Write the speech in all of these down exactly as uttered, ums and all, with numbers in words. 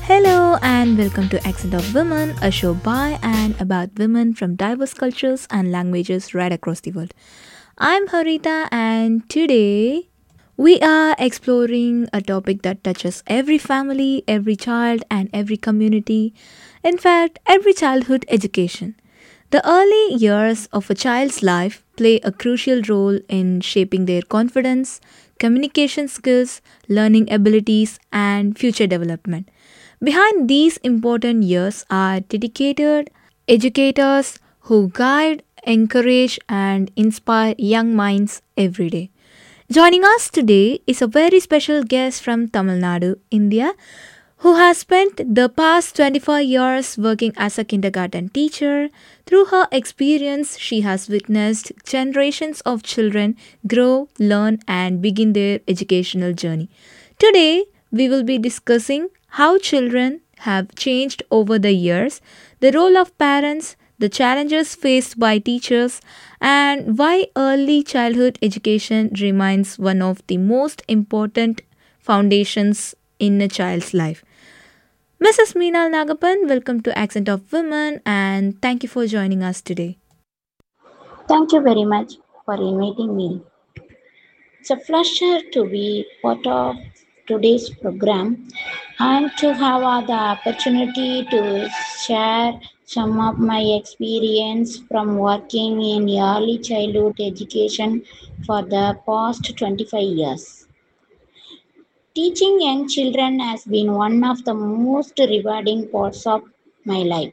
Hello and welcome to Accent of Women, a show by and about women from diverse cultures and languages right across the world. I'm Harita and today we are exploring a topic that touches every family, every child, and every community. In fact, every childhood education. The early years of a child's life play a crucial role in shaping their confidence, communication skills, learning abilities, and future development. Behind these important years are dedicated educators who guide, encourage, and inspire young minds every day. Joining us today is a very special guest from Tamil Nadu, India, who has spent the past twenty-five years working as a kindergarten teacher. Through her experience, she has witnessed generations of children grow, learn, and begin their educational journey. Today, we will be discussing how children have changed over the years, the role of parents, the challenges faced by teachers, and why early childhood education remains one of the most important foundations in a child's life. Missus Meenal Nagapan, welcome to Accent of Women and thank you for joining us today. Thank you very much for inviting me. It's a pleasure to be part of today's program and to have uh, the opportunity to share some of my experience from working in early childhood education for the past twenty-five years. Teaching young children has been one of the most rewarding parts of my life.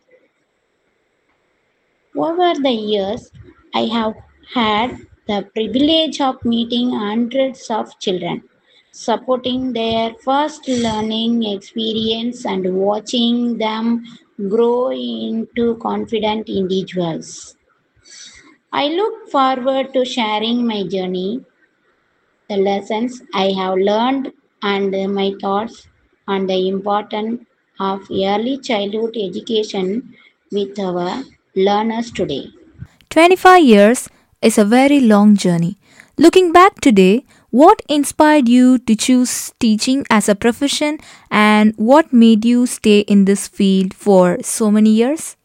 Over the years, I have had the privilege of meeting hundreds of children, supporting their first learning experience and watching them grow into confident individuals. I look forward to sharing my journey, the lessons I have learned, and my thoughts on the importance of early childhood education with our learners today. twenty-five years is a very long journey. Looking back today, what inspired you to choose teaching as a profession and what made you stay in this field for so many years?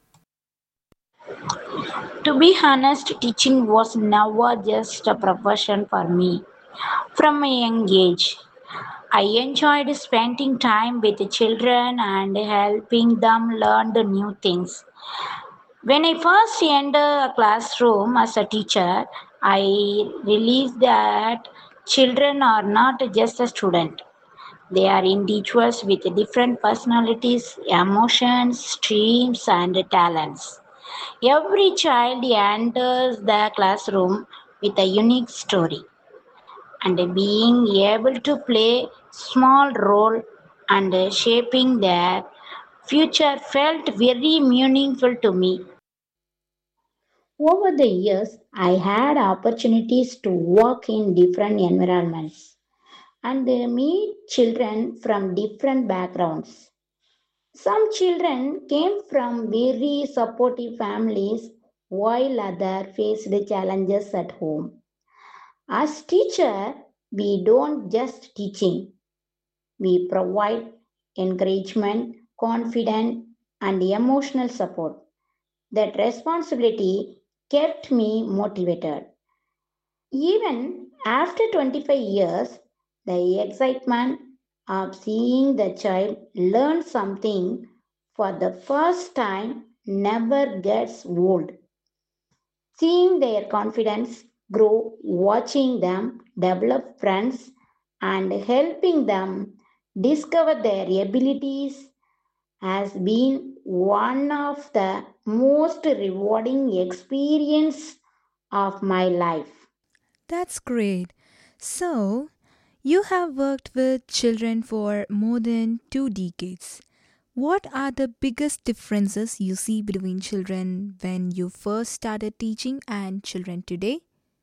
To be honest, teaching was never just a profession for me. From a young age, I enjoyed spending time with the children and helping them learn the new things. When I first entered a classroom as a teacher, I realized that children are not just a student. They are individuals with different personalities, emotions, dreams, and talents. Every child enters the classroom with a unique story, and being able to play small role and shaping their future felt very meaningful to me. Over the years, I had opportunities to work in different environments and meet children from different backgrounds. Some children came from very supportive families while others faced challenges at home. As teacher, we don't just teaching, we provide encouragement, confidence and emotional support. That responsibility kept me motivated. Even after twenty-five years, the excitement of seeing the child learn something for the first time never gets old. Seeing their confidence grow, watching them develop friends, and helping them discover their abilities has been one of the most rewarding experience of my life. That's great. So, you have worked with children for more than two decades. What are the biggest differences you see between children when you first started teaching and children today?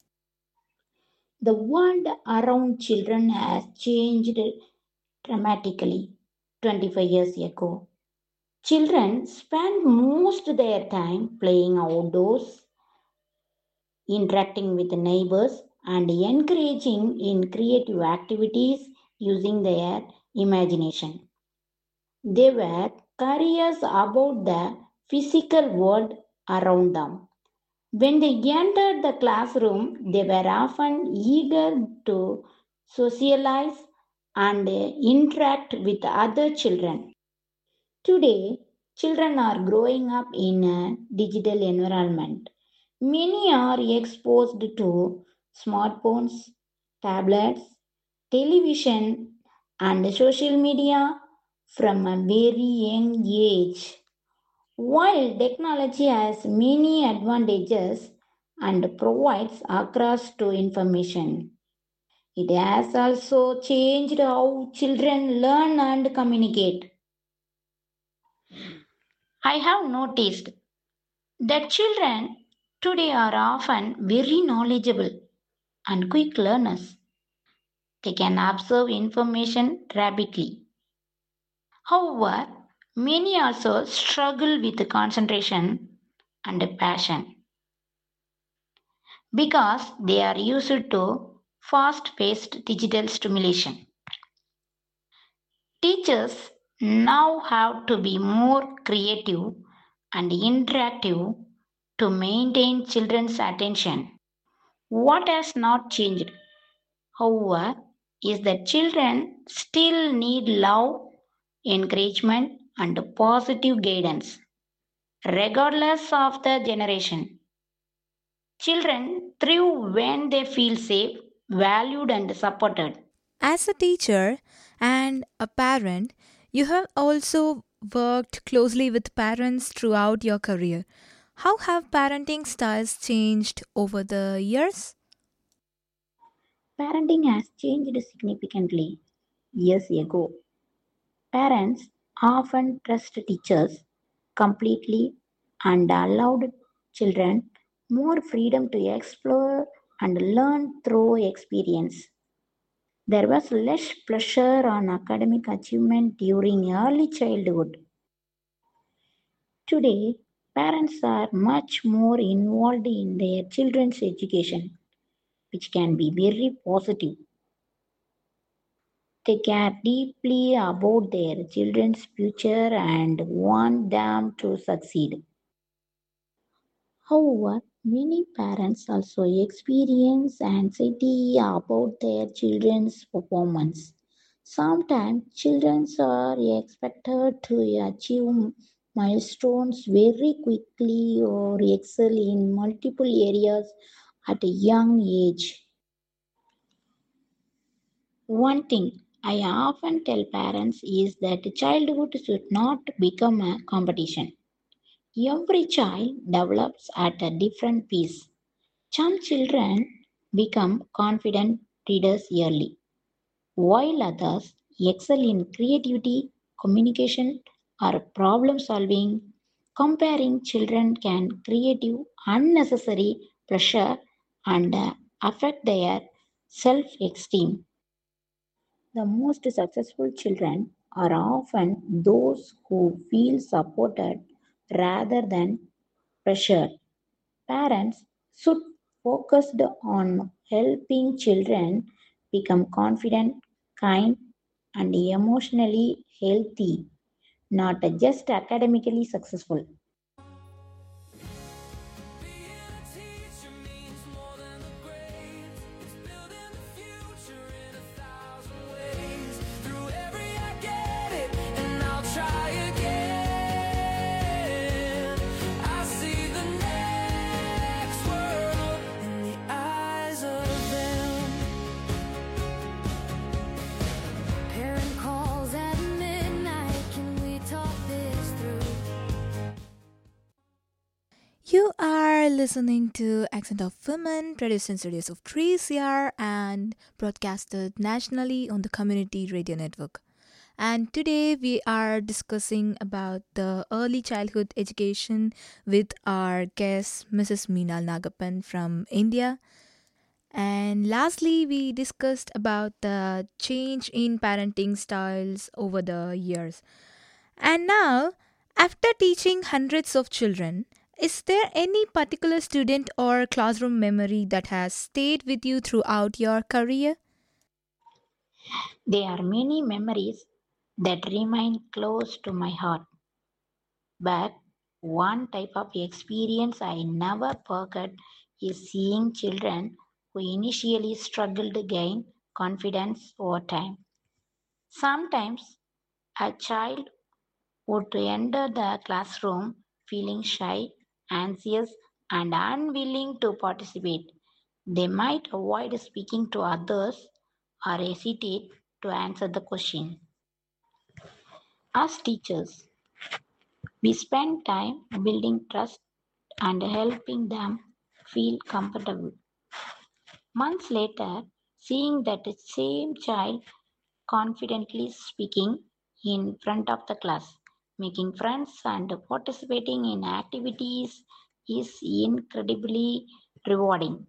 The world around children has changed dramatically twenty-five years ago. Children spend most of their time playing outdoors, interacting with neighbors, and encouraging in creative activities using their imagination. They were curious about the physical world around them. When they entered the classroom, they were often eager to socialize and interact with other children. Today, children are growing up in a digital environment. Many are exposed to smartphones, tablets, television, and social media from a very young age. While technology has many advantages and provides access to information, it has also changed how children learn and communicate. I have noticed that children today are often very knowledgeable and quick learners. They can absorb information rapidly. However, many also struggle with concentration and passion because they are used to fast paced digital stimulation. Teachers now have to be more creative and interactive to maintain children's attention. What has not changed, however, is that children still need love, encouragement, and positive guidance, regardless of the generation. Children thrive when they feel safe, valued, and supported. As a teacher and a parent, you have also worked closely with parents throughout your career. How have parenting styles changed over the years? Parenting has changed significantly. Years ago, parents often trust teachers completely and allowed children more freedom to explore and learn through experience. There was less pressure on academic achievement during early childhood. Today, parents are much more involved in their children's education, which can be very positive. They care deeply about their children's future and want them to succeed. However, many parents also experience anxiety about their children's performance. Sometimes children are expected to achieve milestones very quickly or excel in multiple areas at a young age. One thing I often tell parents is that childhood should not become a competition. Every child develops at a different pace. Some children become confident readers early, while others excel in creativity, communication, or problem solving. Comparing children can create unnecessary pressure and uh, affect their self esteem. The most successful children are often those who feel supported rather than pressured. Parents should focus on helping children become confident, kind, and emotionally healthy, not just academically successful. Being a teacher means more than the grades. It's building the future in a thousand ways. Through every I get it, and I'll try again. I see the next world in the eyes of them. Parent calls at midnight. Can we talk this through? You are listening to Accent of Women, produced in studios of three C R and broadcasted nationally on the Community Radio Network. And today we are discussing about the early childhood education with our guest, Missus Meenal Nagapan from India. And lastly, we discussed about the change in parenting styles over the years. And now, after teaching hundreds of children, is there any particular student or classroom memory that has stayed with you throughout your career? There are many memories, that remain close to my heart. But one type of experience I never forget is seeing children who initially struggled to gain confidence over time. Sometimes a child would enter the classroom feeling shy, anxious, and unwilling to participate. They might avoid speaking to others or hesitate to answer the question. As teachers, we spend time building trust and helping them feel comfortable. Months later, seeing that same child confidently speaking in front of the class, making friends, and participating in activities is incredibly rewarding.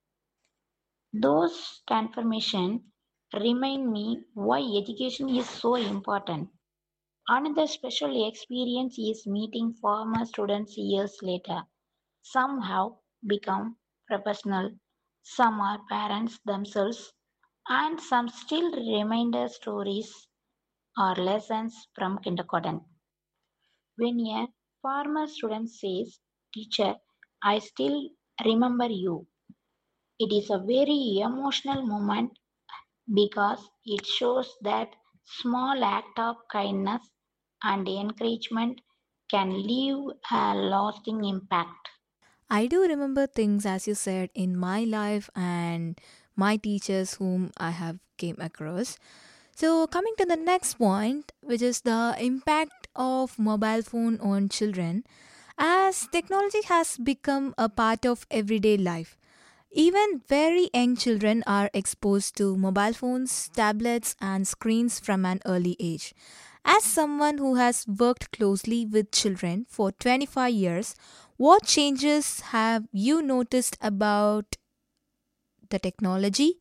Those transformations remind me why education is so important. Another special experience is meeting former students years later. Some have become professional, some are parents themselves, and some still remember stories or lessons from kindergarten. When a former student says, "Teacher, I still remember you," it is a very emotional moment because it shows that small act of kindness and encouragement can leave a lasting impact. I do remember things, as you said, in my life and my teachers whom I have came across. So coming to the next point, which is the impact of mobile phone on children, as technology has become a part of everyday life. Even very young children are exposed to mobile phones, tablets, and screens from an early age. As someone who has worked closely with children for twenty-five years, what changes have you noticed about the technology?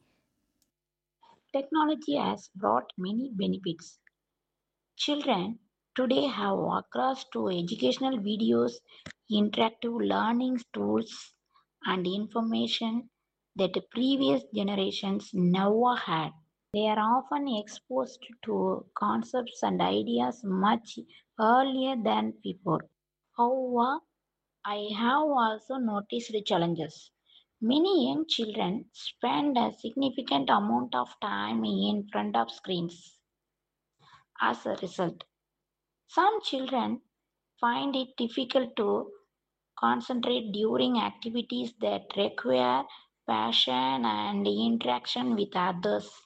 Technology has brought many benefits. Children today have access to educational videos, interactive learning tools, and information that previous generations never had. They are often exposed to concepts and ideas much earlier than before. However, I have also noticed the challenges. Many young children spend a significant amount of time in front of screens. As a result, some children find it difficult to concentrate during activities that require passion and interaction with others.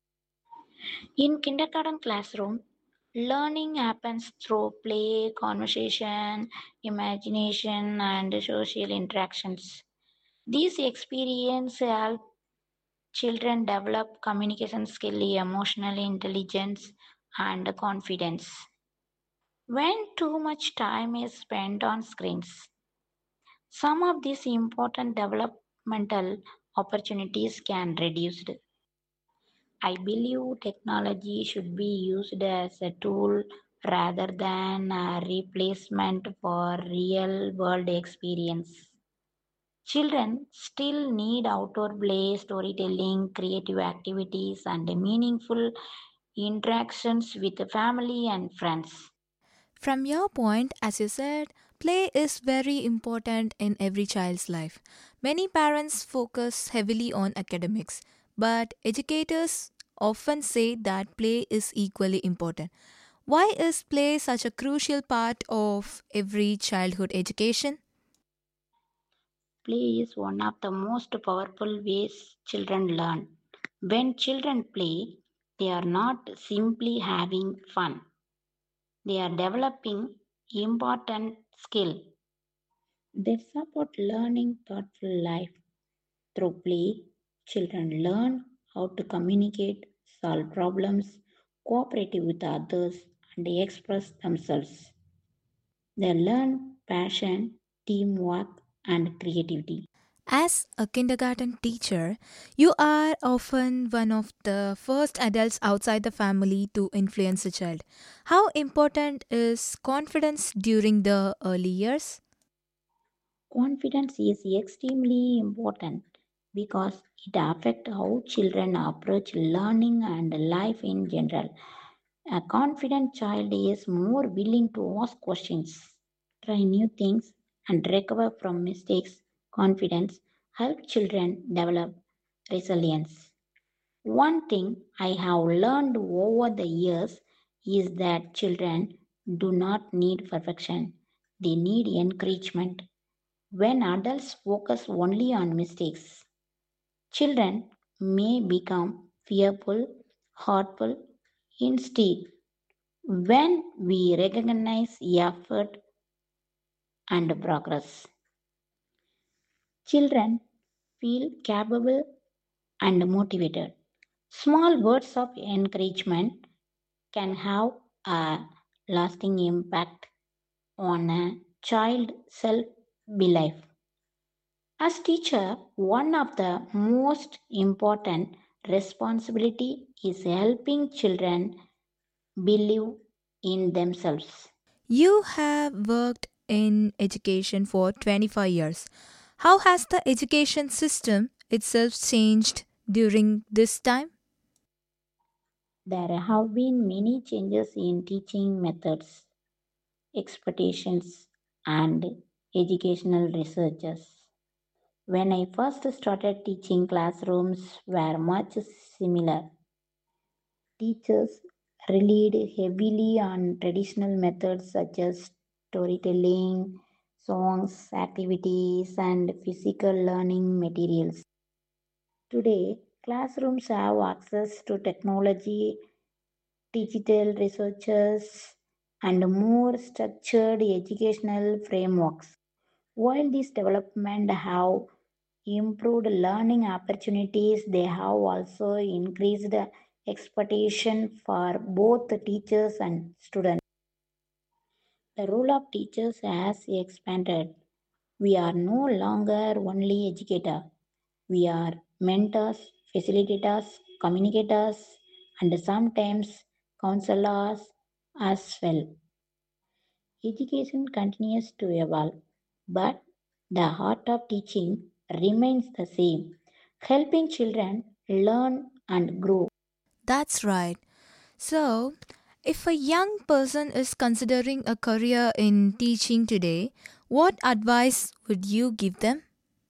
In kindergarten classroom, learning happens through play, conversation, imagination, and social interactions. These experiences help children develop communication skill, emotional intelligence, and confidence. When too much time is spent on screens, some of these important developmental opportunities can reduce. I believe technology should be used as a tool rather than a replacement for real world experience. Children still need outdoor play, storytelling, creative activities, and meaningful interactions with family and friends. From your point, as you said, play is very important in every child's life. Many parents focus heavily on academics, but educators often say that play is equally important. Why is play such a crucial part of every childhood education? Play is one of the most powerful ways children learn. When children play, they are not simply having fun. They are developing important skill. They support learning thoughtful life. Through play, children learn how to communicate, solve problems, cooperate with others, and express themselves. They learn passion, teamwork, and creativity. As a kindergarten teacher, you are often one of the first adults outside the family to influence a child. How important is confidence during the early years? Confidence is extremely important because it affects how children approach learning and life in general. A confident child is more willing to ask questions, try new things, and recover from mistakes. Confidence helps children develop resilience. One thing I have learned over the years is that children do not need perfection, they need encouragement. When adults focus only on mistakes, children may become fearful, hurtful. Instead, when we recognize effort and progress, children feel capable and motivated. Small words of encouragement can have a lasting impact on a child's self belief. As teacher, one of the most important responsibility is helping children believe in themselves. You have worked in education for twenty-five years. How has the education system itself changed during this time? There have been many changes in teaching methods, expectations, and educational researches. When I first started teaching, classrooms were much similar. Teachers relied heavily on traditional methods such as storytelling, songs, activities, and physical learning materials. Today, classrooms have access to technology, digital researchers, and more structured educational frameworks. While these developments have improved learning opportunities, they have also increased expectation for both the teachers and students. The role of teachers has expanded. We are no longer only educators. We are mentors, facilitators, communicators, and sometimes counselors as well. Education continues to evolve, but the heart of teaching remains the same, helping children learn and grow. That's right. So, if a young person is considering a career in teaching today, what advice would you give them?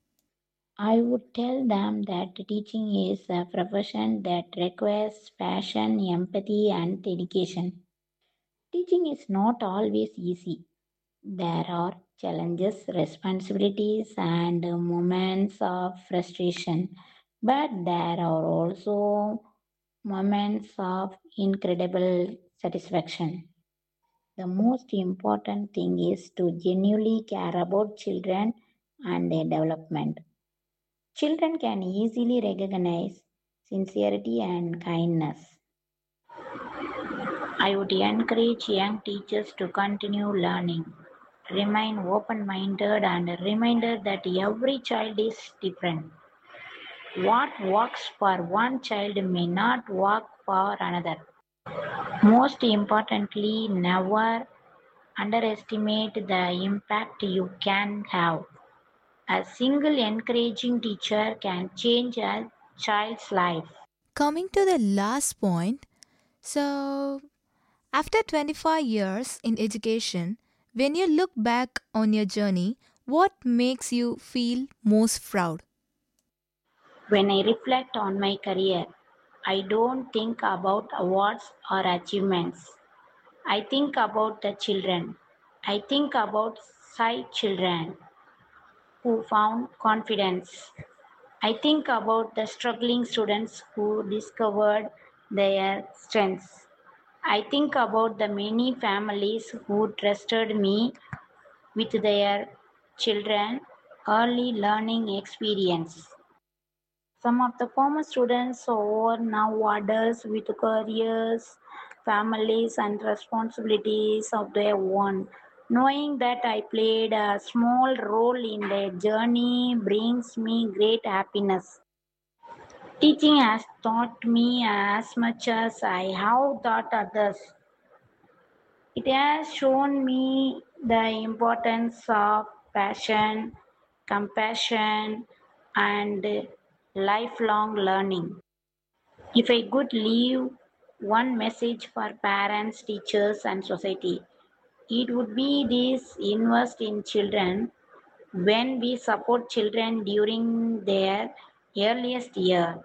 I would tell them that teaching is a profession that requires passion, empathy, and dedication. Teaching is not always easy. There are challenges, responsibilities, and moments of frustration, but there are also moments of incredible satisfaction. The most important thing is to genuinely care about children and their development. Children can easily recognize sincerity and kindness. I would encourage young teachers to continue learning, remain open minded, and reminder that every child is different. What works for one child may not work for another. Most importantly, never underestimate the impact you can have. A single encouraging teacher can change a child's life. Coming to the last point, so after twenty-five years in education, when you look back on your journey, what makes you feel most proud? When I reflect on my career, I don't think about awards or achievements. I think about the children. I think about sight children who found confidence. I think about the struggling students who discovered their strengths. I think about the many families who trusted me with their children early learning experience. Some of the former students are now adults with careers, families, and responsibilities of their own. Knowing that I played a small role in their journey brings me great happiness. Teaching has taught me as much as I have taught others. It has shown me the importance of passion, compassion, and lifelong learning. If I could leave one message for parents, teachers, and society. It would be this: invest in children. When we support children during their earliest year,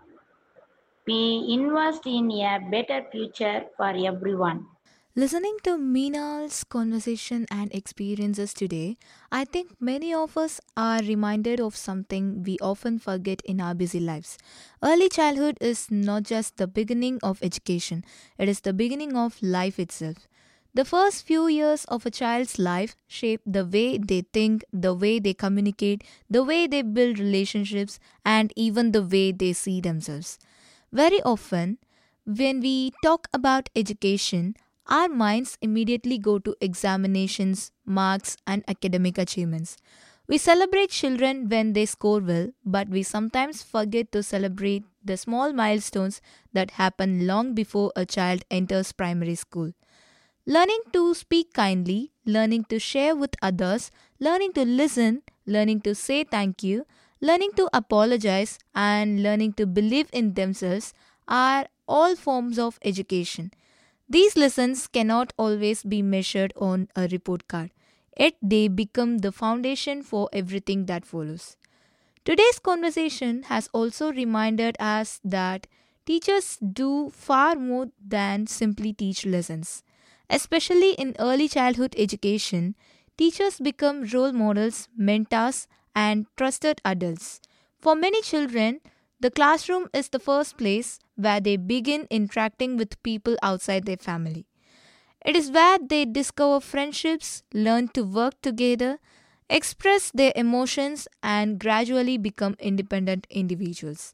we invest in a better future for everyone. Listening to Meenal's conversation and experiences today, I think many of us are reminded of something we often forget in our busy lives. Early childhood is not just the beginning of education, it is the beginning of life itself. The first few years of a child's life shape the way they think, the way they communicate, the way they build relationships, and even the way they see themselves. Very often, when we talk about education, our minds immediately go to examinations, marks, and academic achievements. We celebrate children when they score well, but we sometimes forget to celebrate the small milestones that happen long before a child enters primary school. Learning to speak kindly, learning to share with others, learning to listen, learning to say thank you, learning to apologize, and learning to believe in themselves are all forms of education. These lessons cannot always be measured on a report card, yet they become the foundation for everything that follows. Today's conversation has also reminded us that teachers do far more than simply teach lessons. Especially in early childhood education, teachers become role models, mentors, and trusted adults. For many children, the classroom is the first place where they begin interacting with people outside their family. It is where they discover friendships, learn to work together, express their emotions, and gradually become independent individuals.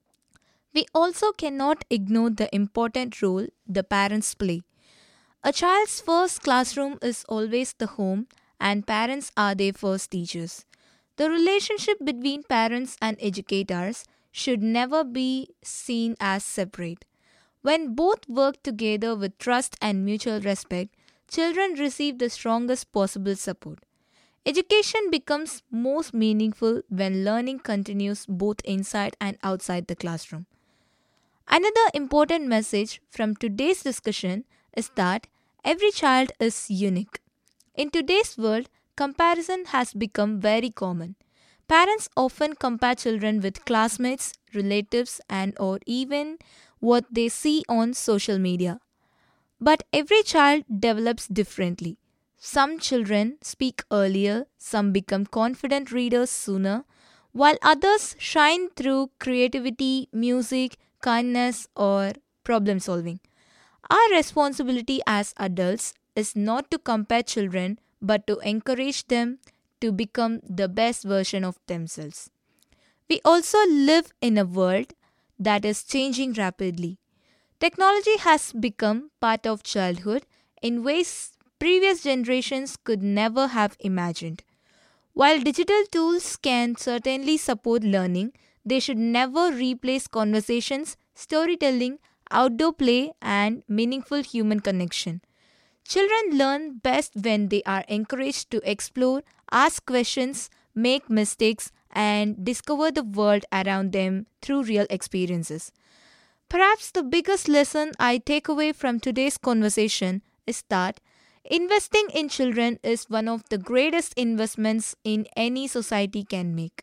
We also cannot ignore the important role the parents play. A child's first classroom is always the home, and parents are their first teachers. The relationship between parents and educators should never be seen as separate. When both work together with trust and mutual respect, children receive the strongest possible support. Education becomes most meaningful when learning continues both inside and outside the classroom. Another important message from today's discussion is that every child is unique. In today's world, comparison has become very common. Parents often compare children with classmates, relatives, and or even what they see on social media. But every child develops differently. Some children speak earlier, some become confident readers sooner, while others shine through creativity, music, kindness, or problem solving. Our responsibility as adults is not to compare children but to encourage them to become the best version of themselves. We also live in a world that is changing rapidly. Technology has become part of childhood in ways previous generations could never have imagined. While digital tools can certainly support learning, they should never replace conversations, storytelling, outdoor play, and meaningful human connection. Children learn best when they are encouraged to explore, ask questions, make mistakes, and discover the world around them through real experiences. Perhaps the biggest lesson I take away from today's conversation is that investing in children is one of the greatest investments in any society can make.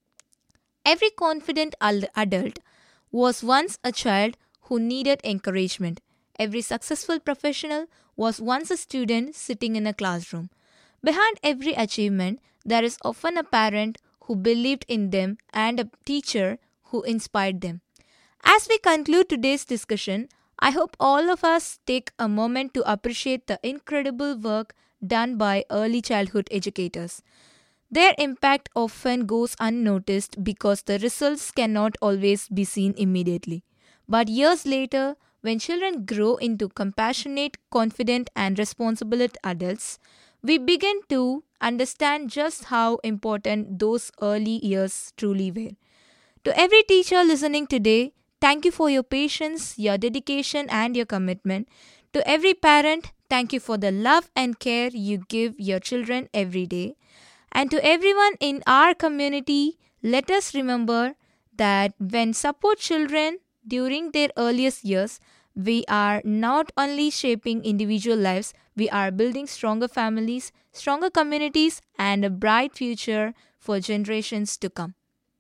Every confident al- adult was once a child who needed encouragement. Every successful professional was once a student sitting in a classroom. Behind every achievement, there is often a parent who believed in them and a teacher who inspired them. As we conclude today's discussion, I hope all of us take a moment to appreciate the incredible work done by early childhood educators. Their impact often goes unnoticed because the results cannot always be seen immediately. But years later, when children grow into compassionate, confident, and responsible adults, we begin to understand just how important those early years truly were. To every teacher listening today, thank you for your patience, your dedication, and your commitment. To every parent, thank you for the love and care you give your children every day. And to everyone in our community, let us remember that when support children during their earliest years, We are not only shaping individual lives, we are building stronger families, stronger communities, and a bright future for generations to come.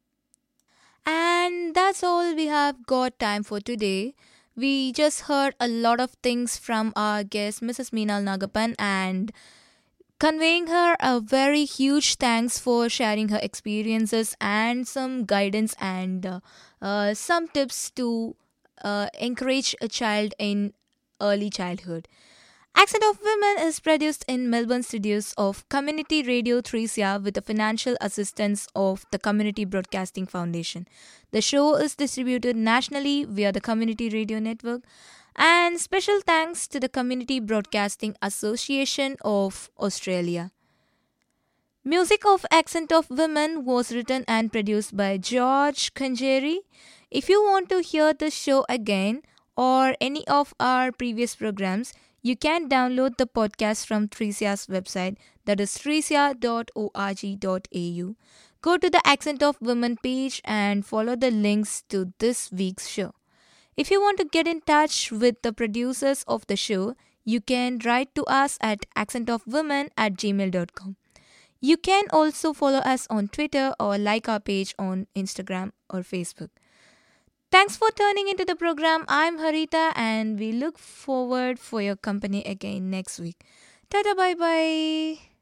And that's all we have got time for today. We just heard a lot of things from our guest, Missus Meenal Nagapan, and conveying her a very huge thanks for sharing her experiences and some guidance and uh, uh, some tips to uh, encourage a child in early childhood. Accent of Women is produced in Melbourne studios of Community Radio three C R with the financial assistance of the Community Broadcasting Foundation. The show is distributed nationally via the Community Radio Network. And special thanks to the Community Broadcasting Association of Australia. Music of Accent of Women was written and produced by George Kanjeri. If you want to hear the show again or any of our previous programs, you can download the podcast from three C R's website, that is three c r dot org dot a u. Go to the Accent of Women page and follow the links to this week's show. If you want to get in touch with the producers of the show, you can write to us at accentofwomen at gmail dot com. You can also follow us on Twitter or like our page on Instagram or Facebook. Thanks for turning into the program. I'm Harita and we look forward for your company again next week. Tada bye bye.